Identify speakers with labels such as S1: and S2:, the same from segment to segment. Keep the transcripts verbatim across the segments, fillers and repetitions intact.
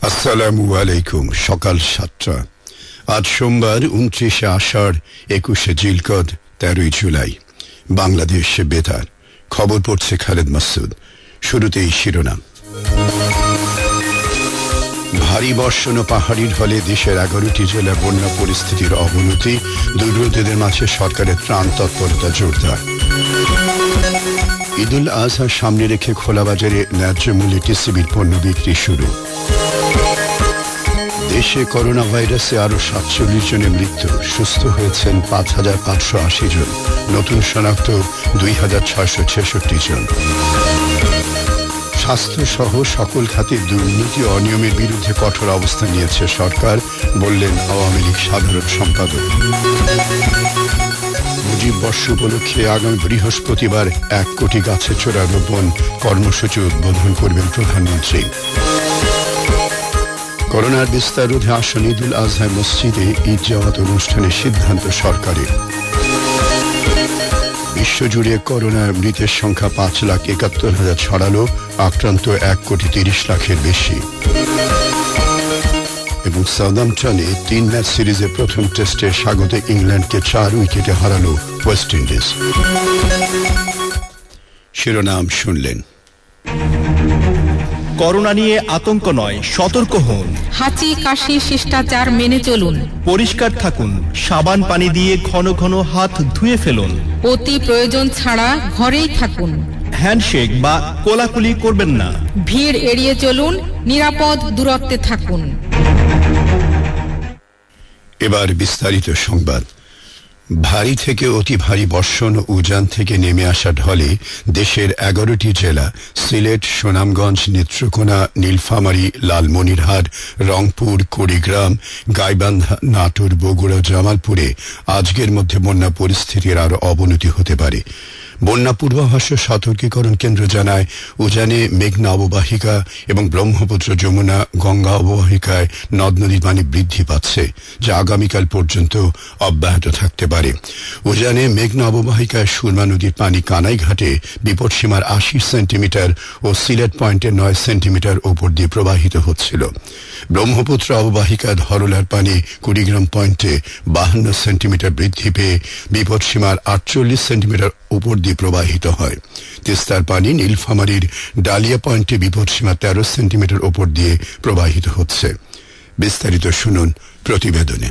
S1: আসসালামু আলাইকুম। সকাল সাতটা। আজ সোমবার উনত্রিশে আষাঢ়, একুশে জিলকদ, তেরোই জুলাই। বাংলাদেশ বেতার। খবর পড়ছে খালেদ মাসুদ। শুরুতেই শিরোনাম। ভারী বর্ষণ ও পাহাড়ি ঢলে দেশের এগারোটি জেলা বন্যা পরিস্থিতির অবনতি। দুর্গতদের মাঝে সরকারের ত্রাণ তৎপরতা জোরদার। ঈদুল আজহা সামনে রেখে খোলা বাজারে ন্যায্য মূল্যে টিসিবির পণ্য বিক্রি শুরু। দেশে করোনা ভাইরাসে আরো সাতচল্লিশ জনের মৃত্যু। সুস্থ হয়েছেন পাঁচ হাজার পাঁচশো আশি জন। নতুন শনাক্ত দুই হাজার ছয়শো ছেষট্টি জন। স্বাস্থ্য সহ সকল খাতে দুর্নীতি ও অনিয়মের বিরুদ্ধে কঠোর অবস্থান নিয়েছে সরকার, বললেন আওয়ামী লীগ সাধারণ সম্পাদক। মুজিব বর্ষ উপলক্ষে আগামী বৃহস্পতিবার এক কোটি গাছের চোরা রোপণ কর্মসূচি উদ্বোধন করবেন প্রধানমন্ত্রী। করোনার বিস্তার রোধে আসন্ন ঈদুল আজহায় মসজিদে ঈদ জামাত অনুষ্ঠানের সিদ্ধান্ত সরকারের। বিশ্বজুড়ে করোনার মৃতের সংখ্যা পাঁচ লাখ একাত্তর হাজার ছড়ালো, আক্রান্ত এক কোটি তিরিশ লাখের বেশি। এবং সাউদাম্পটনে তিন ম্যাচ সিরিজের প্রথম টেস্টে স্বাগত ইংল্যান্ডকে চার উইকেটে হারালো ওয়েস্ট ইন্ডিজ। শিরোনাম শুনলেন।
S2: করোনা নিয়ে আতঙ্ক নয়, সতর্ক হন।
S3: হাঁচি কাশি শিষ্টাচার মেনে চলুন।
S2: পরিষ্কার থাকুন, সাবান পানি দিয়ে ঘন ঘন হাত ধুয়ে ফেলুন।
S3: অতি প্রয়োজন ছাড়া ঘরেই থাকুন।
S2: হ্যান্ডশেক বা কোলাকুলি করবেন না।
S3: ভিড় এড়িয়ে চলুন, নিরাপদ দূরত্বে থাকুন।
S1: এবার বিস্তারিত সংবাদ। ভারী থেকে অতি ভারী বর্ষণ ও উজান থেকে নেমে আসা ঢলে দেশের এগারোটি জেলা সিলেট, সুনামগঞ্জ, নেত্রকোনা, নীলফামারী, লালমনিরহাট, রংপুর, কুড়িগ্রাম, গাইবান্ধা, নাটোর, বগুড়া, জামালপুরে আজকের মধ্যে বন্যা পরিস্থিতির আরো অবনতি হতে পারে। বন্যা পূর্বাভাস সতর্কীকরণ কেন্দ্র জানায়, উজানে মেঘনা অববাহিকা এবং ব্রহ্মপুত্র, যমুনা, গঙ্গা অববাহিকায় নদ নদীর পানি বৃদ্ধি পাচ্ছে, যা আগামীকাল পর্যন্ত অব্যাহত থাকতে পারে। উজানে মেঘনা অববাহিকায় সুরমা নদীর পানি কানাইঘাটে বিপদসীমার আশি সেন্টিমিটার ও সিলেট পয়েন্টের নয় সেন্টিমিটার ওপর দিয়ে প্রবাহিত হচ্ছিল। ব্রহ্মপুত্র অববাহিকায় ধরলার পানি কুড়িগ্রাম পয়েন্টে বাহান্ন সেন্টিমিটার বৃদ্ধি পেয়ে বিপদসীমার আটচল্লিশ সেন্টিমিটার উপর দিয়ে প্রবাহিত হয়। তিস্তার পানি নীলফামারীর ডালিয়া পয়েন্টে বিপদসীমা তেরো সেন্টিমিটার ওপর দিয়ে প্রবাহিত হচ্ছে। বিস্তারিত শুনুন প্রতিবেদনে।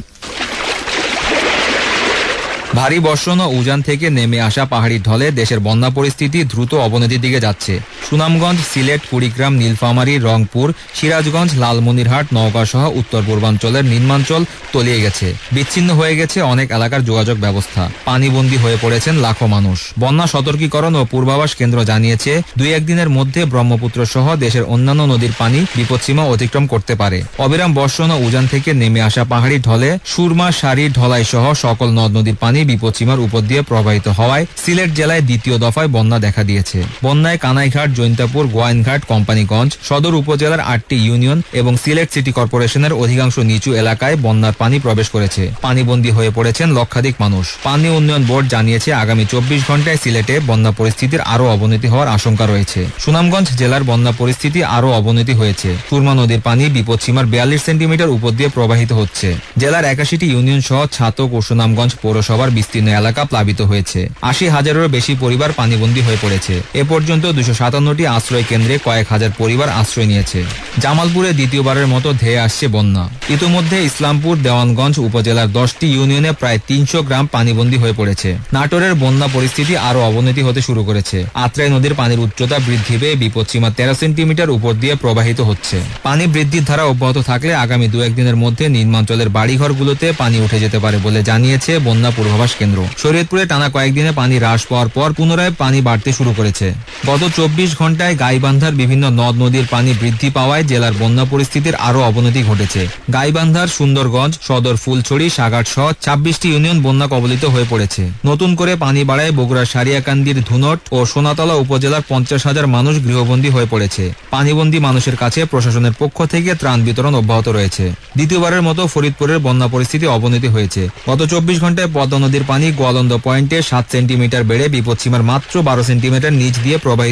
S4: ভারী বর্ষণ ও উজান থেকে নেমে আসা পাহাড়ি ঢলে দেশের বন্যা পরিস্থিতি দ্রুত অবনতির দিকে যাচ্ছে। সুনামগঞ্জ, সিলেট, কুড়িগ্রাম, নীলফামারী, রংপুর, সিরাজগঞ্জ, লালমনিরহাট, নওগাঁ সহ উত্তর পূর্বাঞ্চলের নিম্নাঞ্চল তলিয়ে গেছে। বিচ্ছিন্ন হয়ে গেছে অনেক এলাকার যোগাযোগ ব্যবস্থা। পানিবন্দী হয়ে পড়েছেন লাখো মানুষ। বন্যা সতর্কীকরণ ও পূর্বাভাস কেন্দ্র জানিয়েছে, দুই একদিনের মধ্যে ব্রহ্মপুত্র সহ দেশের অন্যান্য নদীর পানি বিপদসীমা অতিক্রম করতে পারে। অবিরাম বর্ষণ ও উজান থেকে নেমে আসা পাহাড়ি ঢলে সুরমা, সারি, ঢলাই সহ সকল নদ নদীর পানি বিপদসীমার উপর দিয়ে প্রবাহিত হওয়ায় সিলেট জেলায় দ্বিতীয় দফায় বন্যা দেখা দিয়েছে। বন্যায় কানাইঘাট, জৈন্তাপুর, গোয়াইনঘাট, কোম্পানীগঞ্জ, সদর উপজেলার আটটি ইউনিয়ন এবং সিলেট সিটি কর্পোরেশনের অধিকাংশ নিচু এলাকায় বন্যার পানি প্রবেশ করেছে। পানিবন্দী হয়ে পড়েছেন লক্ষাধিক মানুষ। পানি উন্নয়ন বোর্ড জানিয়েছে, আগামী চব্বিশ ঘন্টায় সিলেটে বন্যা পরিস্থিতির আরও অবনতি হওয়ার আশঙ্কা রয়েছে। সুনামগঞ্জ জেলার বন্যা পরিস্থিতি আরও অবনতি হয়েছে। সুরমা নদীর পানি বিপদসীমার বিয়াল্লিশ সেন্টিমিটার উপর দিয়ে প্রবাহিত হচ্ছে। জেলার একাশিটি ইউনিয়ন সহ ছাতক ও সুনামগঞ্জ পৌরসভার বিস্তীর্ণ এলাকা প্লাবিত হয়েছে। আশি হাজারেরও বেশি পরিবার পানিবন্দী হয়ে পড়েছে। এ পর্যন্ত দুশো সাতান্নটি আশ্রয় কেন্দ্রে কয়েক হাজার পরিবার আশ্রয় নিয়েছে। জামালপুরে দ্বিতীয়বারের মতো ধেয়ে আসছে বন্যা। ইতিমধ্যে ইসলামপুর, দেওয়ানগঞ্জ উপজেলার দশটি ইউনিয়নে প্রায় তিনশো গ্রাম পানিবন্দী হয়ে পড়েছে। নাটোরের বন্যা পরিস্থিতি আরও অবনতি হতে শুরু করেছে। আত্রাই নদীর পানির উচ্চতা বৃদ্ধি পেয়ে বিপদসীমা তেরো সেন্টিমিটার উপর দিয়ে প্রবাহিত হচ্ছে। পানি বৃদ্ধির ধারা অব্যাহত থাকলে আগামী দু একদিনের মধ্যে নিম্নাঞ্চলের বাড়িঘরগুলোতে পানি উঠে যেতে পারে বলে জানিয়েছে বন্যা পূর্বাভাস কেন্দ্র। শরীয়তপুরে টানা কয়েকদিনে পানি হ্রাস পাওয়ার পর পুনরায় পানি বাড়তে শুরু করেছে। গত চব্বিশ ঘন্টায় গাইবান্ধার বিভিন্ন নদ নদীর পানি বৃদ্ধি পাওয়ায় জেলার বন্যা পরিস্থিতির আরও অবনতি ঘটেছে। গাইবান্ধার সুন্দরগঞ্জ, সদর, ফুলছড়ি, সাগাট সহ ছাব্বিশটি ইউনিয়ন বন্যা কবলিত হয়ে পড়েছে। নতুন করে পানি বাড়ায় বগুড়ার সারিয়াকান্দির ধুনট ও সোনাতলা উপজেলার পঞ্চাশ হাজার মানুষ গৃহবন্দী হয়ে পড়েছে। পানিবন্দী মানুষের কাছে প্রশাসনের পক্ষ থেকে ত্রাণ বিতরণ অব্যাহত রয়েছে। দ্বিতীয়বারের মতো ফরিদপুরের বন্যা পরিস্থিতি অবনতি হয়েছে। গত চব্বিশ ঘন্টায় পদ্মা নদীর পানি গোয়ালন্দ পয়েন্টে সাত সেন্টিমিটার বেড়ে বিপদসীমার মাত্র বারো সেন্টিমিটার নিচ দিয়ে প্রবাহিত হচ্ছে।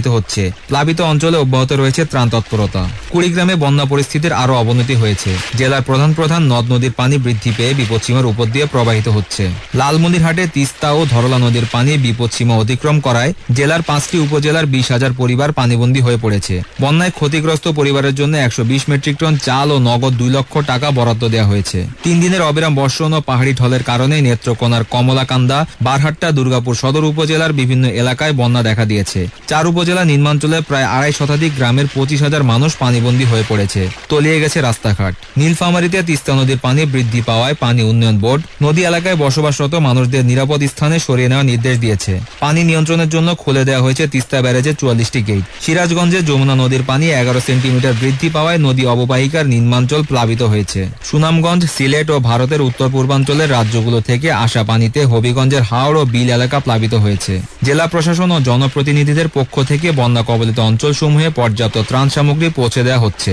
S4: প্লাবিত অঞ্চলে অব্যাহত রয়েছে ত্রাণ তৎপরতা। কুড়িগ্রামে বন্যা পরিস্থিতির আরও অবনতি হয়েছে। জেলার প্রধান প্রধান নদ নদীর পানি বৃদ্ধি পেয়ে বিপদসীমার উপর দিয়ে প্রবাহিত হচ্ছে। লালমনিরহাটে তিস্তা ও ধরলা নদীর পানি বিপদসীমা অতিক্রম করায় জেলার পাঁচটি উপজেলার বিশ হাজার পরিবার পানিবন্দী হয়ে পড়েছে। বন্যায় ক্ষতিগ্রস্ত পরিবারের জন্য একশো বিশ মেট্রিক টন চাল ও নগদ দুই লক্ষ টাকা বরাদ্দ দেওয়া হয়েছে। তিন দিনের অবিরাম বর্ষণ ও পাহাড়ি ঢলের কারণে নেত্রকোনার কমলাকান্দা, বারহাট্টা, দুর্গাপুর সদর উপজেলার বিভিন্ন এলাকায় বন্যা দেখা দিয়েছে। চার উপজেলা নিম্নাঞ্চলে প্রায় আড়াই শতাধিক গ্রামের পঁচিশ হাজার মানুষ পানিবন্দী হয়ে পড়েছে। তলিয়ে গেছে রাস্তাঘাট। নীলফামারীতে তিস্তা নদীর পানি বৃদ্ধি পাওয়ায় পানি উন্নয়ন বোর্ড নদী এলাকায় বসবাসরত মানুষদের নিরাপদ স্থানে সরিয়ে নেওয়ার নির্দেশ দিয়েছে। পানি নিয়ন্ত্রণের জন্য খুলে দেওয়া হয়েছে তিস্তা ব্যারেজের চুয়াল্লিশটি গেট। সিরাজগঞ্জে যমুনা নদীর পানি এগারো সেন্টিমিটার বৃদ্ধি পাওয়ায় নদী অববাহিকার নিম্নাঞ্চল প্লাবিত হয়েছে। সুনামগঞ্জ, সিলেট ও ভারতের উত্তর পূর্বাঞ্চলের রাজ্যগুলো থেকে আসা পানিতে হবিগঞ্জের হাওড় ও বিল এলাকা প্লাবিত হয়েছে। জেলা প্রশাসন ও জনপ্রতিনিধিদের পক্ষ থেকে বন্যা কবলিত অঞ্চলসমূহে পর্যাপ্ত ত্রাণ সামগ্রী পৌঁছে দেওয়া হচ্ছে।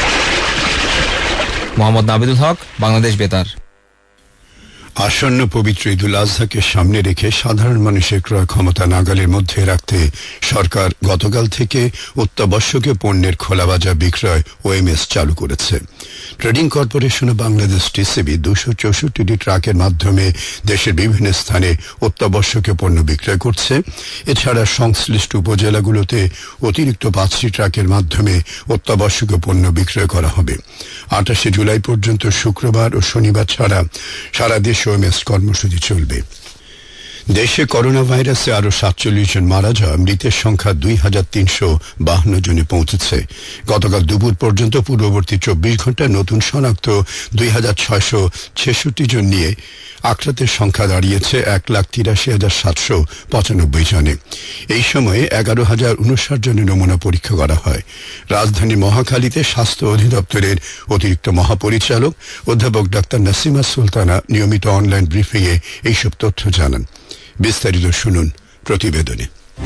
S4: মোহাম্মদ নাবিদুল হক, বাংলাদেশ বেতার।
S1: আসন্ন পবিত্র ঈদুল আজহাকে সামনে রেখে সাধারণ মানুষের ক্রয় ক্ষমতা নাগালের মধ্যে রাখতে সরকার গতকাল থেকে অত্যাবশ্যকীয় পণ্যের খোলাবাজার বিক্রয় ওএমএস চালু করেছে। Trading corporation of Bangladesh TCB দুশো চৌষট্টিটি ট্রাকের মাধ্যমে দেশের বিভিন্ন স্থানে অত্যাবশ্যকীয় পণ্য বিক্রয় করছে। এছাড়া সংশ্লিষ্ট উপজেলাগুলোতে অতিরিক্ত পাঁচটি ট্রাকের মাধ্যমে অত্যাবশ্যকীয় পণ্য বিক্রয় করা হবে। আঠাশে জুলাই পর্যন্ত শুক্রবার ও শনিবার ছাড়া সারা দেশ ওএমএস কর্মসূচি চলবে। দেশে করোনা ভাইরাসে আরো সাতচল্লিশ জন মারা যাওয়া, মৃতের সংখ্যা দুই হাজার তিনশো বাহান্ন জনে পৌঁছেছে। গতকাল দুপুর পর্যন্ত পূর্ববর্তী চব্বিশ ঘন্টায় নতুন শনাক্ত দুই হাজার ছয়শ ছেষট্টি জন নিয়ে আক্রান্তের সংখ্যা দাঁড়িয়েছে এক লাখ তিরাশি হাজার সাতশো পঁচানব্বই জনে। এই সময়ে এগারো হাজার উনষাট জনের নমুনা পরীক্ষা করা হয়। রাজধানী মহাখালীতে স্বাস্থ্য অধিদপ্তরের অতিরিক্ত মহাপরিচালক অধ্যাপক ডাক্তার নাসিমা সুলতানা নিয়মিত অনলাইন ব্রিফিংয়ে এইসব তথ্য জানান। বিস্তারিত শুনুন প্রতিবেদনে।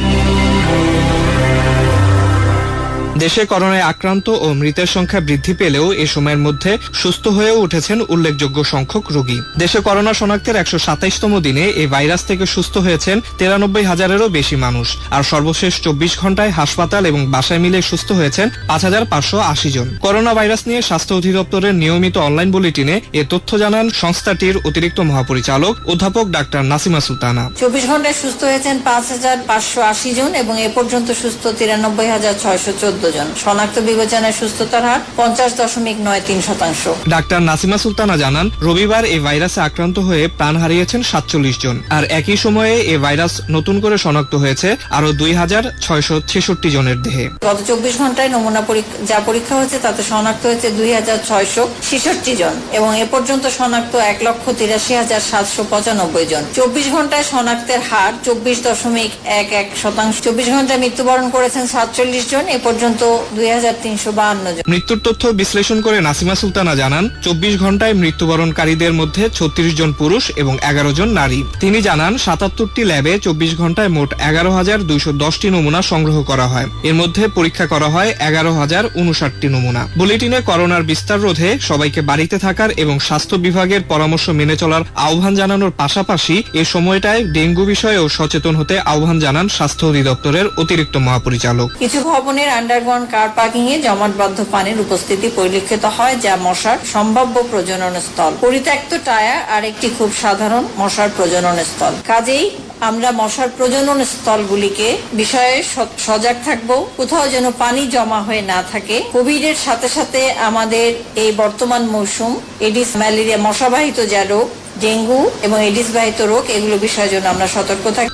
S5: দেশে করোনায় আক্রান্ত ও মৃতের সংখ্যা বৃদ্ধি পেলেও এ সময়ের মধ্যে সুস্থ হয়েও উঠেছেন উল্লেখযোগ্য সংখ্যক রোগী। দেশে করোনা শনাক্তের একশো সাতাইশতম দিনে এই ভাইরাস থেকে সুস্থ হয়েছেন তিরানব্বই হাজারেরও বেশি মানুষ। আর সর্বশেষ চব্বিশ ঘন্টায় হাসপাতাল এবং বাসায় মিলে সুস্থ হয়েছেন পাঁচ হাজার পাঁচশো আশি জন। করোনা ভাইরাস নিয়ে স্বাস্থ্য অধিদপ্তরের নিয়মিত অনলাইন বুলেটিনে এ তথ্য জানান সংস্থাটির অতিরিক্ত মহাপরিচালক অধ্যাপক ডাক্তার নাসিমা সুলতানা।
S6: চব্বিশ ঘন্টায় সুস্থ হয়েছেন পাঁচ হাজার পাঁচশো আশি জন এবং এ পর্যন্ত সুস্থ তিরানব্বই হাজার ছয়শো চোদ্দ জন। শনাক্ত বিবেচনায় সুস্থতার হার পঞ্চাশ দশমিক নয় তিন শতাংশ।
S5: ডাক্তার নাসিমা সুলতানা জানান, রবিবার এই ভাইরাসে আক্রান্ত হয়ে প্রাণ হারিয়েছেন সাতচল্লিশ জন। আর একই সময়ে এই ভাইরাস নতুন করে শনাক্ত হয়েছে আরো দুই হাজার ছয়শো ছেষট্টি জনের দেহে।
S6: গত চব্বিশ ঘন্টায় নমুনা যা পরীক্ষা হয়েছে তাতে শনাক্ত হয়েছে দুই হাজার ছয়শো ছেষট্টি জন এবং এ পর্যন্ত শনাক্ত এক লক্ষ তিরাশি হাজার সাতশো পঁচানব্বই জন। চব্বিশ ঘন্টায় শনাক্তের হার চব্বিশ দশমিক এক এক শতাংশ। চব্বিশ ঘন্টায় মৃত্যুবরণ করেছেন সাতচল্লিশ জন, এ পর্যন্ত দুই হাজার তিনশো বাহান্ন জন।
S5: মৃত্যুর তথ্য বিশ্লেষণ করে নাসিমা সুলতানা জানান, চব্বিশ ঘন্টায় মৃত্যুবরণকারীদের মধ্যে ছত্রিশ জন পুরুষ এবং এগারো জন নারী। তিনি জানান, সাতাত্তরটি ল্যাবে চব্বিশ ঘন্টায় মোট এগারো হাজার দুইশো দশটি নমুনা সংগ্রহ করা হয়। এর মধ্যে পরীক্ষা করা হয় এগারো হাজার উনষাটটি নমুনা। বুলেটিনে করোনার বিস্তার রোধে সবাইকে বাড়িতে থাকার এবং স্বাস্থ্য বিভাগের পরামর্শ মেনে চলার আহ্বান জানানোর পাশাপাশি এ সময়টায় ডেঙ্গু বিষয়েও সচেতন হতে আহ্বান জানান স্বাস্থ্য অধিদপ্তরের অতিরিক্ত মহাপরিচালক।
S6: কিছু ভবনের আন্ডারগ্রাউন্ড কার পার্কিং এ জমাটবদ্ধ পানির উপস্থিতি পরিলক্ষিত হয়, যা মশার সম্ভাব্য প্রজনন স্থল। পরিত্যক্ত টায়ার আর একটি খুব সাধারণ মশার প্রজনন স্থল। কাজেই আমরা মশার প্রজনন স্থলগুলিকে বিষয়ে সজাগ থাকব, কোথাও যেন পানি জমা হয়ে না থাকে। কোভিড এর সাথে সাথে আমাদের এই বর্তমান মৌসুম এডিস, ম্যালেরিয়া, মশাবাহিত যা রোগ, ডেঙ্গু এবং এডিস বাহিত রোগ, এগুলো বিষয়ের জন্য আমরা সতর্ক থাকি।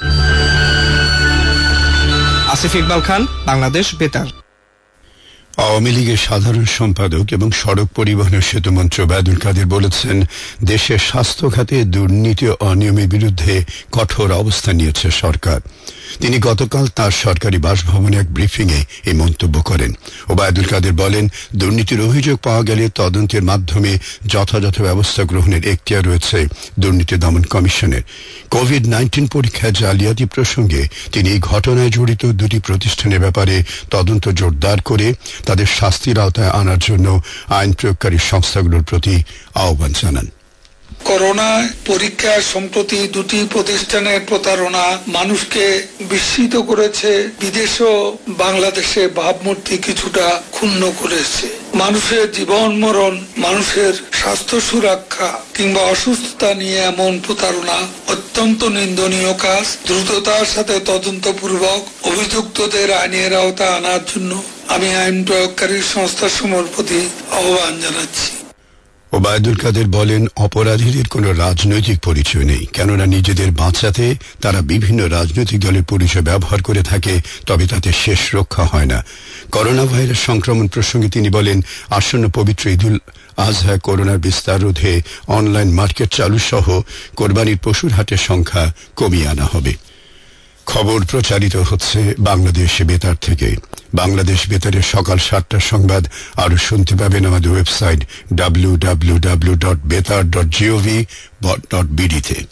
S5: আসিফ ইকবাল খান, বাংলাদেশ বেতার।
S1: আওয়ামী লীগের সাধারণ সম্পাদক এবং সড়ক পরিবহন ও সেতুমন্ত্রী ওবায়দুল কাদের বলেছেন, দেশের স্বাস্থ্য খাতে দুর্নীতি ও অনিয়মের বিরুদ্ধে কঠোর অবস্থান নিয়েছে সরকার। তিনি গতকাল তার সরকারি বাসভবনে এক ব্রিফিংয়ে এই মন্তব্য করেন। ওবায়দুল কাদের বলেন, দুর্নীতির অভিযোগ পাওয়া গেলে তদন্তের মাধ্যমে যথাযথ ব্যবস্থা গ্রহণের এখতিয়ার রয়েছে দুর্নীতি দমন কমিশনের। কোভিড নাইন্টিন পরীক্ষায় জালিয়াতি প্রসঙ্গে তিনি এই ঘটনায় জড়িত দুটি প্রতিষ্ঠানের ব্যাপারে তদন্ত জোরদার করে তাদের শাস্তির আওতায় আনার জন্য আইন প্রয়োগকারী সংস্থাগুলোর প্রতি আহ্বান জানান।
S7: করোনা পরীক্ষা সম্প্রতি দুটি প্রতিষ্ঠানের প্রতারণা মানুষকে বিস্মিত করেছে, বিদেশেও বাংলাদেশে ভাবমূর্তি কিছুটা ক্ষুণ্ণ করেছে। মানুষের জীবন মরণ, মানুষের স্বাস্থ্য সুরক্ষা কিংবা অসুস্থতা নিয়ে এমন প্রতারণা অত্যন্ত নিন্দনীয় কাজ। দ্রুততার সাথে তদন্তপূর্বক অভিযুক্তদের আইনের আওতায় আনার জন্য আমি আইন প্রয়োগকারী সংস্থাসমূহের প্রতি আহ্বান জানাচ্ছি।
S1: ওবায়দুল কাদের বলেন, অপরাধীদের কোনো রাজনৈতিক পরিচয় নেই, কেননা নিজেদের বাঁচাতে তারা বিভিন্ন রাজনৈতিক দলের পরিচয় ব্যবহার করে থাকে, তবে তাতে শেষ রক্ষা হয় না। করোনা ভাইরাস সংক্রমণ প্রসঙ্গে তিনি বলেন, আসন্ন পবিত্র ঈদুল আজহা করোনার বিস্তার রোধে অনলাইন মার্কেট চালু সহ কোরবানির পশুর হাটের সংখ্যা কমিয়ে আনা হবে। খবর প্রচারিত হচ্ছে বাংলাদেশ বেতার থেকে। বাংলাদেশ বেতারের সকাল সাতটার সংবাদ আরো শুনতে পাবেন আমাদের website W W W dot Betar dot GOV dot BD তে।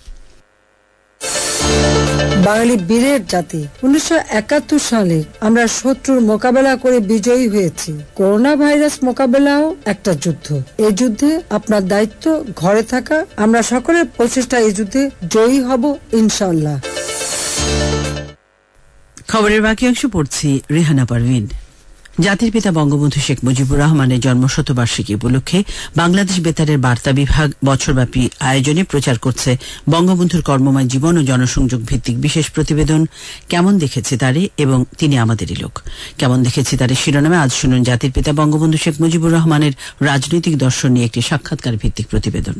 S8: বাঙালি বীরের জাতি, উনিশশো একাত্তর সালে আমরা শত্রুর মোকাবেলা করে বিজয়ী হয়েছি। করোনা ভাইরাস মোকাবেলাও একটা যুদ্ধ। এই যুদ্ধে আপনার দায়িত্ব ঘরে থাকা। আমরা সকলের প্রচেষ্টা এই যুদ্ধে জয়ী হব ইনশাআল্লাহ।
S9: খবরের বাকি অংশ পড়ছি রেহানা পারভিন। জাতির পিতা বঙ্গবন্ধু শেখ মুজিবুর রহমানের জন্মশতবার্ষিকী উপলক্ষে বাংলাদেশ বেতারের বার্তা বিভাগ বছরব্যাপী আয়োজনে প্রচার করছে বঙ্গবন্ধুর কর্মময় জীবন ও জনসংযোগ ভিত্তিক বিশেষ প্রতিবেদন কেমন দেখেছে তারে এবং তিনি আমাদেরই লোক। কেমন দেখেছে তারে শিরোনামে আজ শুনুন জাতির পিতা বঙ্গবন্ধু শেখ মুজিবুর রহমানের রাজনৈতিক দর্শন নিয়ে একটি সাক্ষাৎকার ভিত্তিক প্রতিবেদন।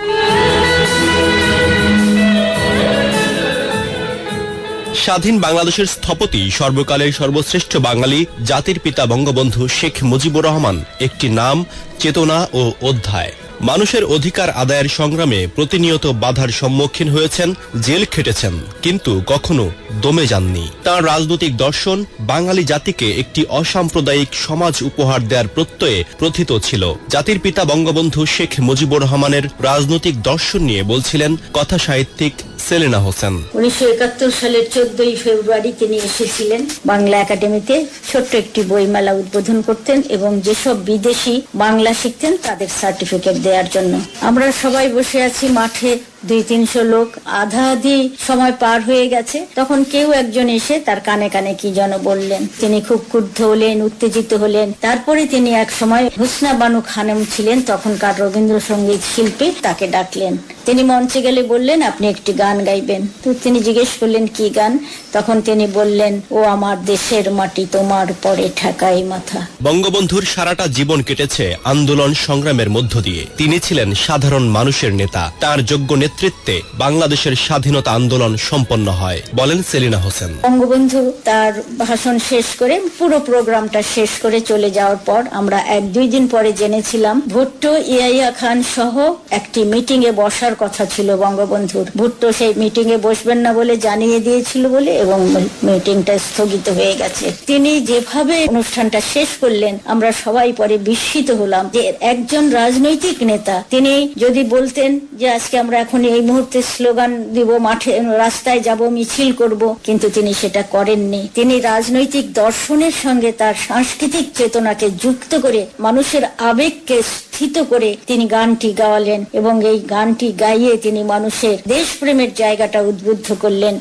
S2: স্বাধীন বাংলাদেশের স্থপতি, সর্বকালের সর্বশ্রেষ্ঠ বাঙালি জাতির পিতা বঙ্গবন্ধু শেখ মুজিবুর রহমান একটি নাম, চেতনা ও অধ্যায়। মানুষের অধিকার আদায়ের সংগ্রামে প্রতিনিয়ত বাধার সম্মুখীন হয়েছেন, জেল খেটেছেন, কিন্তু কখনো দমে যাননি। তাঁর রাজনৈতিক দর্শন বাঙালি জাতিকে একটি অসাম্প্রদায়িক সমাজ উপহার দেওয়ার প্রত্যয়ে প্রথিত ছিল। জাতির পিতা বঙ্গবন্ধু শেখ মুজিবুর রহমানের রাজনৈতিক দর্শন নিয়ে বলছিলেন কথা সাহিত্যিক সেলিনা হোসেন।
S10: উনিশশো একাত্তর সালের চোদ্দই ফেব্রুয়ারি তিনি এসেছিলেন বাংলা একাডেমিতে, ছোট্ট একটি বইমেলা উদ্বোধন করতেন এবং যেসব বিদেশি বাংলা শিখতেন তাদের সার্টিফিকেট দেওয়ার জন্য। আমরা সবাই বসে আছি মাঠে, দুই তিনশো লোক, আধা আধি সময় পার হয়ে গেছে। তখন কেউ একজন এসে তার কানে কানে কি যেন বললেন। তিনি খুব ক্রুদ্ধ হলেন, উত্তেজিত হলেন। তারপরে তিনি এক সময় হুসনা বানু খানম ছিলেন তখনকার রবীন্দ্রসঙ্গীত শিল্পী, তাকে ডাকলেন। তিনি মঞ্চে গেলে বললেন, আপনি একটি গান গাইবেন। তো তিনি জিজ্ঞেস করলেন কি গান। তখন তিনি বললেন, ও আমার দেশের মাটি তোমার পরে ঠেকাই মাথা।
S2: বঙ্গবন্ধুর সারাটা জীবন কেটেছে আন্দোলন সংগ্রামের মধ্য দিয়ে। তিনি ছিলেন সাধারণ মানুষের নেতা। তার যোগ্য নেতৃত্বে বাংলাদেশের স্বাধীনতা আন্দোলন সম্পন্ন হয়, বলেন সেলিনা হোসেন।
S10: বঙ্গবন্ধু তার ভাষণ শেষ করে, পুরো প্রোগ্রামটা শেষ করে চলে যাওয়ার পর আমরা এক দুই দিন পরে জেনেছিলাম ভুট্টো, ইয়াইয়া খান সহ একটি মিটিং এ বসার কথা ছিল বঙ্গবন্ধুর। ভুট্টো সেই মিটিং এ বসবেন না বলে জানিয়ে দিয়েছিল বলে এবং মিটিংটা স্থগিত হয়ে গেছে। তিনি যেভাবে অনুষ্ঠানটা শেষ করলেন আমরা সবাই পরে বিস্মিত হলাম যে একজন রাজনৈতিক নেতা তিনি যদি বলতেন যে আজকে আমরা এখন এই মুহূর্তে স্লোগান দিব, মাঠে রাস্তায় যাব, মিছিল করব, কিন্তু তিনি সেটা করেননি। তিনি রাজনৈতিক দর্শনের সঙ্গে তার সাংস্কৃতিক চেতনাকে যুক্ত করে মানুষের আবেগকে স্থিত করে তিনি গানটি গাওয়ালেন এবং এই গানটি গাইয়ে তিনি মানুষের দেশপ্রেমের জায়গাটা উদ্বুদ্ধ করলেন।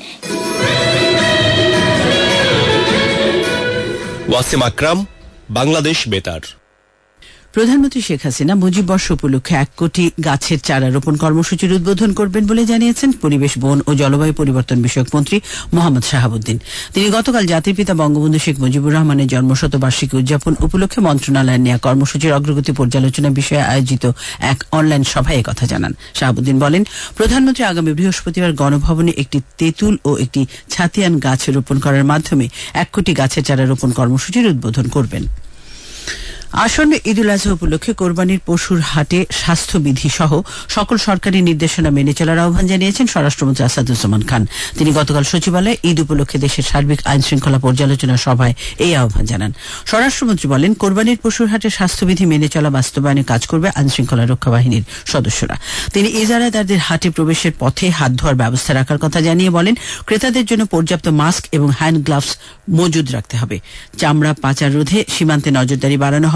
S2: ওয়াসিম আকরাম, বাংলাদেশ বেতার।
S9: প্রধানমন্ত্রী শেখ হাসিনা মুজিব বর্ষ উপলক্ষে এক কোটি গাছের চারা রোপণ কর্মসূচির উদ্বোধন করবেন বলে জানিয়েছেন পরিবেশ, বন ও জলবায়ু পরিবর্তন বিষয়ক মন্ত্রী মোহাম্মদ শাহাবুদ্দিন। তিনি গতকাল জাতির পিতা বঙ্গবন্ধু শেখ মুজিবুর রহমানের জন্মশতবার্ষিকী উদযাপন উপলক্ষে মন্ত্রণালয়ের নেওয়া কর্মসূচির অগ্রগতি পর্যালোচনা বিষয়ে আয়োজিত এক অনলাইন সভায় একথা জানান। শাহাবুদ্দিন বলেন, প্রধানমন্ত্রী আগামী বৃহস্পতিবার গণভবনে একটি তেঁতুল ও একটি ছাতিয়ান গাছ রোপণ করার মাধ্যমে এক কোটি গাছের চারা রোপণ কর্মসূচির উদ্বোধন করবেন। আসন্ন ঈদুল আজহা উপলক্ষে কোরবানির পশুর হাটে স্বাস্থ্যবিধি সহ সকল সরকারি নির্দেশনা মেনে চলার আহ্বান জানিয়েছেন স্বরাষ্ট্রমন্ত্রী আসাদুজ্জামান খান। তিনি গতকাল সচিবালয়ে ঈদ উপলক্ষে দেশের সার্বিক আইন শৃঙ্খলা পর্যালোচনা সভায় এই আহ্বান জানান। স্বরাষ্ট্রমন্ত্রী বলেন, কোরবানির পশুর হাটে স্বাস্থ্যবিধি মেনে চলা বাস্তবায়নে কাজ করবে আইন শৃঙ্খলা রক্ষা বাহিনীর সদস্যরা। তিনি ইজারাদারদের হাটে প্রবেশের পথে হাত ধোয়ার ব্যবস্থা রাখার কথা জানিয়ে বলেন, ক্রেতাদের জন্য পর্যাপ্ত মাস্ক এবং হ্যান্ড গ্লাভস মজুদ রাখতে হবে। চামড়া পাচার রোধে সীমান্তে নজরদারি বাড়ানো হবে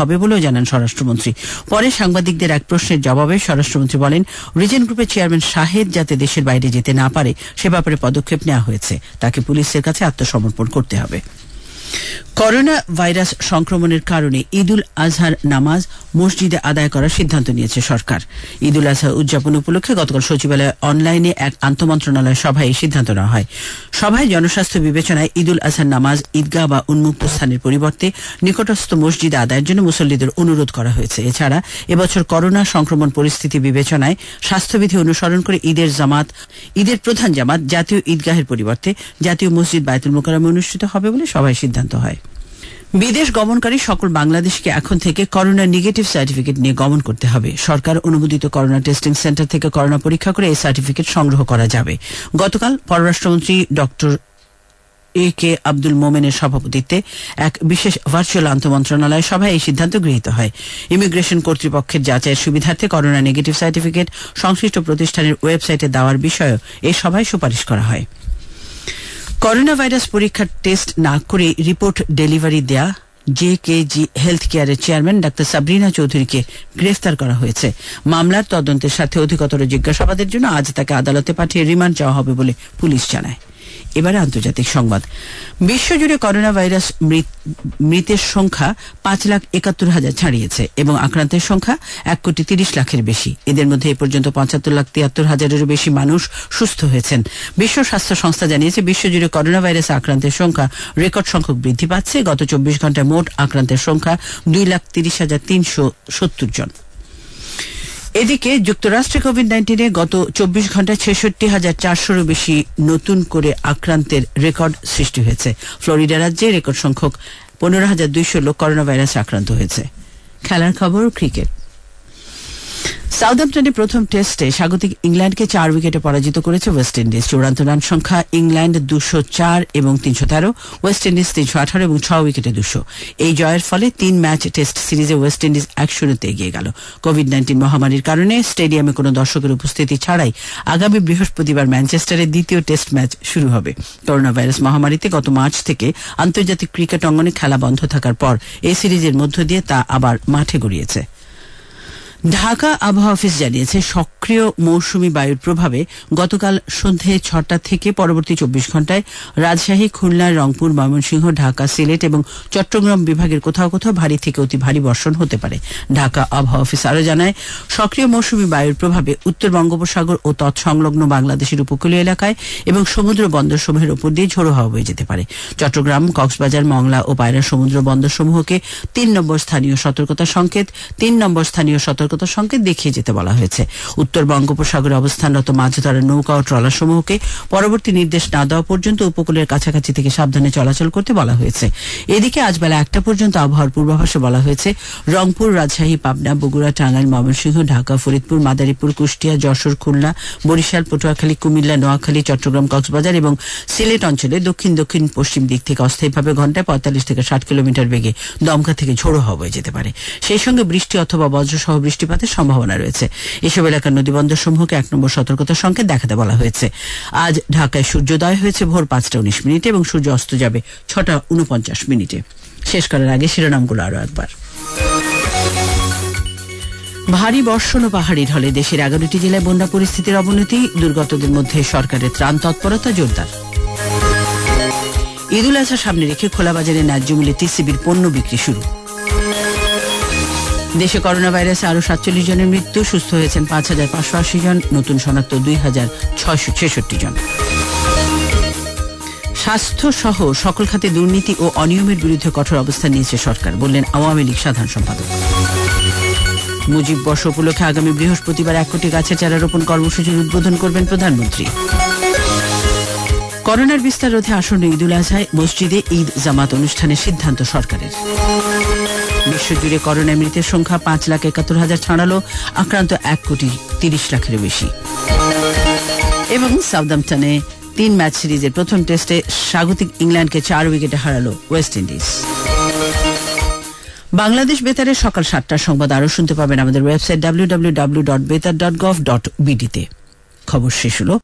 S9: হবে বলেও জানান স্বরাষ্ট্রমন্ত্রী। পরে সাংবাদিকদের এক প্রশ্নের জবাবে স্বরাষ্ট্রমন্ত্রী বলেন, রিজেন্ট গ্রুপের চেয়ারম্যান শাহেদ যাতে দেশের বাইরে যেতে না পারে সে ব্যাপারে পদক্ষেপ নেওয়া হয়েছে। তাকে পুলিশের কাছে আত্মসমর্পণ করতে হবে। করোনা ভাইরাস সংক্রমণের কারণে ঈদ উল আজহার নামাজ মসজিদে আদায় করার সিদ্ধান্ত নিয়েছে সরকার। ঈদ উল আজহা উদযাপন উপলক্ষে গতকাল সচিবালয়ে অনলাইনে এক আন্তমন্ত্রণালয় সভায় এই সিদ্ধান্ত নেওয়া হয়। সভায় জনস্বাস্থ্য বিবেচনায় ঈদ উল আজহার নামাজ ঈদগাহ বা উন্মুক্ত স্থানের পরিবর্তে নিকটস্থ মসজিদে আদায়ের জন্য মুসল্লিদের অনুরোধ করা হয়েছে। এছাড়া এবছর করোনা সংক্রমণ পরিস্থিতি বিবেচনায় স্বাস্থ্যবিধি অনুসরণ করে ঈদের জামাত ঈদের প্রধান জামাত জাতীয় ঈদগাহের পরিবর্তে জাতীয় মসজিদ বায়তুল মোকাররমে অনুষ্ঠিত হবে বলে সভায় সিদ্ধান্ত হয়। বিদেশ গমনকারী সকল বাংলাদেশকে এখন থেকে করোনা নেগেটিভ সার্টিফিকেট নিয়ে গমন করতে হবে। সরকার অনুমোদিত করোনা টেস্টিং সেন্টার থেকে করোনা পরীক্ষা করে এই সার্টিফিকেট সংগ্রহ করা যাবে। গতকাল পররাষ্ট্রমন্ত্রী ডক্টর এ কে আব্দুল মোমেনের সভাপতিত্বে এক বিশেষ ভার্চুয়াল আন্তমন্ত্রণালয় সভায় এই সিদ্ধান্ত গৃহীত হয়। ইমিগ্রেশন কর্তৃপক্ষের যাচাইয়ের সুবিধার্থে করোনা নেগেটিভ সার্টিফিকেট সংশ্লিষ্ট প্রতিষ্ঠানের ওয়েবসাইটে দেওয়ার বিষয়েও এই সভায় সুপারিশ করা হয়। করোনা ভাইরাস পরীক্ষার টেস্ট না করে রিপোর্ট ডেলিভারি দেয়া জে কে জি হেলথ কেয়ারের চেয়ারম্যান ডাক্তার সাবরিনা চৌধুরীকে গ্রেফতার করা হয়েছে। মামলার তদন্তের সাথে অধিকতর জিজ্ঞাসাবাদের জন্য আজ তাকে আদালতে পাঠিয়ে রিমান্ড চাওয়া হবে বলে পুলিশ জানায়। এবারে আন্তর্জাতিক সংবাদ। বিশ্বজুড়ে করোনা ভাইরাস মৃতের সংখ্যা পাঁচ লাখ একাত্তর হাজার ছাড়িয়েছে এবং আক্রান্তের সংখ্যা এক কোটি তিরিশ লাখের বেশি। এদের মধ্যে এ পর্যন্ত পঁচাত্তর লাখ তিয়াত্তর হাজারেরও বেশি মানুষ সুস্থ হয়েছেন। বিশ্ব স্বাস্থ্য সংস্থা জানিয়েছে, বিশ্বজুড়ে করোনা ভাইরাসে আক্রান্তের সংখ্যা রেকর্ড সংখ্যক বৃদ্ধি পাচ্ছে। গত চব্বিশ ঘন্টায় মোট আক্রান্তের সংখ্যা দুই লাখ তিরিশ হাজার তিনশো সত্তর জন। এদিকে যুক্তরাষ্ট্রে কোভিড নাইন্টিনে গত চব্বিশ ঘন্টায় ছেষট্টি হাজার চারশোরও বেশি নতুন করে আক্রান্তের রেকর্ড সৃষ্টি হয়েছে। ফ্লোরিডা রাজ্যে রেকর্ড সংখ্যক পনেরো হাজার দুইশো লোক করোনা ভাইরাসে আক্রান্ত হয়েছে। খেলার খবর, ক্রিকেট। সাউদাম্পটনে প্রথম টেস্টে স্বাগতিক ইংল্যান্ডকে চার উইকেটে পরাজিত করেছে ওয়েস্ট ইন্ডিজ। চূড়ান্ত রান সংখ্যা ইংল্যান্ড দুশো চার এবং তিনশো তেরো, ওয়েস্ট ইন্ডিজ তিনশো আঠারো এবং ছ উইকেটে দুশো। এই জয়ের ফলে তিন ম্যাচ টেস্ট সিরিজে ওয়েস্ট ইন্ডিজ এক শূন্যতে এগিয়ে গেল। কোভিড নাইন্টিন মহামারীর কারণে স্টেডিয়ামে কোনো দর্শকের উপস্থিতি ছাড়াই আগামী বৃহস্পতিবার ম্যানচেস্টারে দ্বিতীয় টেস্ট ম্যাচ শুরু হবে। করোনা ভাইরাস মহামারীতে গত মার্চ থেকে আন্তর্জাতিক ক্রিকেট অঙ্গনে খেলা বন্ধ থাকার পর এই সিরিজের মধ্য দিয়ে তা আবার মাঠে গড়িয়েছে। ঢাকা আবহাওয়া অফিস জানিয়েছে, সক্রিয় মৌসুমী বায়ুর প্রভাবে গতকাল সন্ধে ছটা থেকে পরবর্তী চব্বিশ ঘন্টায় রাজশাহী, খুলনা, রংপুর, ময়মনসিংহ, ঢাকা, সিলেট এবং চট্টগ্রাম বিভাগের কোথাও কোথাও ভারী থেকে অতি ভারী বর্ষণ হতে পারে। ঢাকা আবহাওয়া অফিস আরও জানায়, সক্রিয় মৌসুমী বায়ুর প্রভাবে উত্তর বঙ্গোপসাগর ও তৎসংলগ্ন বাংলাদেশের উপকূলীয় এলাকায় এবং সমুদ্র বন্দরসমূহের উপর দিয়ে ঝোড়ো হাওয়া বয়ে যেতে পারে। চট্টগ্রাম, কক্সবাজার, মংলা ও পায়রা সমুদ্র বন্দরসমূহকে তিন নম্বর স্থানীয় সতর্কতা সংকেত তিন নম্বর স্থানীয় সতর্কতা সংকেত দেখিয়ে যেতে বলা হয়েছে। উত্তর বঙ্গোপসাগরে অবস্থানরত মাছ ধরার নৌকা ও ট্রলারসমূহকে পরবর্তী নির্দেশ না দেওয়া পর্যন্ত উপকূলের কাছাকাছি থেকে সাবধানে চলাচল করতে বলা হয়েছে। এদিকে আজ বেলা একটা পর্যন্ত আবহাওয়ার পূর্বাভাসে বলা হয়েছে, রংপুর, রাজশাহী, পাবনা, বগুড়া, টাঙ্গাইল, ময়মনসিংহ, ঢাকা, ফরিদপুর, মাদারীপুর, কুষ্টিয়া, যশোর, খুলনা, বরিশাল, পটুয়াখালী, কুমিল্লা, নোয়াখালী, চট্টগ্রাম, কক্সবাজার এবং সিলেট অঞ্চলে দক্ষিণ দক্ষিণ পশ্চিম দিক থেকে অস্থায়ীভাবে ঘন্টায় পঁয়তাল্লিশ থেকে ষাট কিলোমিটার বেগে দমকা থেকে ঝোড়ো হাওয়া বয়ে যেতে পারে। সেই সঙ্গে বৃষ্টি অথবা বজ্রসহ বৃষ্টিপাতের সম্ভাবনা রয়েছে। এসব এলাকার নদীবন্দর সমূহকে এক নম্বর সতর্কতা সংকেত দেখাতে বলা হয়েছে। আজ ঢাকায় সূর্যোদয় হয়েছে ভোর পাঁচটা উনিশ মিনিটে এবং সূর্য অস্ত যাবে ছটা উনপঞ্চাশ মিনিটে। শেষ করার আগে শিরোনামগুলো আরো একবার। ভারী বর্ষণ ও পাহাড়ি ঢলে দেশের এগারোটি জেলায় বন্যা পরিস্থিতির অবনতি, দুর্গতদের মধ্যে সরকারের ত্রাণ তৎপরতা জোরদার। ঈদ উল আজহা সামনে রেখে খোলা বাজারে ন্যায্য মূল্যে টিসিবির পণ্য বিক্রি শুরু। দেশে করোনা ভাইরাসে আরো সাতচল্লিশ জনের মৃত্যু, সুস্থ হয়েছেন পাঁচ হাজার পাঁচশো আশি জন, নতুন শনাক্ত দুই হাজার ছয়শো ছেষট্টি জন। স্বাস্থ্য সহ সকল খাতে দুর্নীতি ও অনিয়মের বিরুদ্ধে কঠোর অবস্থান নিয়েছে সরকার, বললেন আওয়ামী লীগ সাধারণ সম্পাদক। মুজিব বর্ষ উপলক্ষে আগামী বৃহস্পতিবার এক কোটি গাছের চারা রোপণ কর্মসূচির উদ্বোধন করবেন প্রধানমন্ত্রী। করোনার বিস্তার রোধে আসন্ন ঈদ উল আজহায় মসজিদে ঈদ জামাত অনুষ্ঠানের সিদ্ধান্ত সরকারের। বিশ্বজুড়ে করোনায় মৃতের সংখ্যা পাঁচ লাখ একাত্তর হাজার ছাড়ালো, আক্রান্ত এক কোটি তিরিশ লাখের বেশি। এবং সাউদাম্পটনে তিন ম্যাচ সিরিজের প্রথম টেস্টে স্বাগতিক ইংল্যান্ডকে চার উইকেটে হারালো ওয়েস্ট ইন্ডিজ। বাংলাদেশ বেতারের সকাল সাতটার সংবাদ আরও শুনতে পাবেন আমাদের website W W W dot Betar dot gov dot BD তে। খবর শেষ হলো।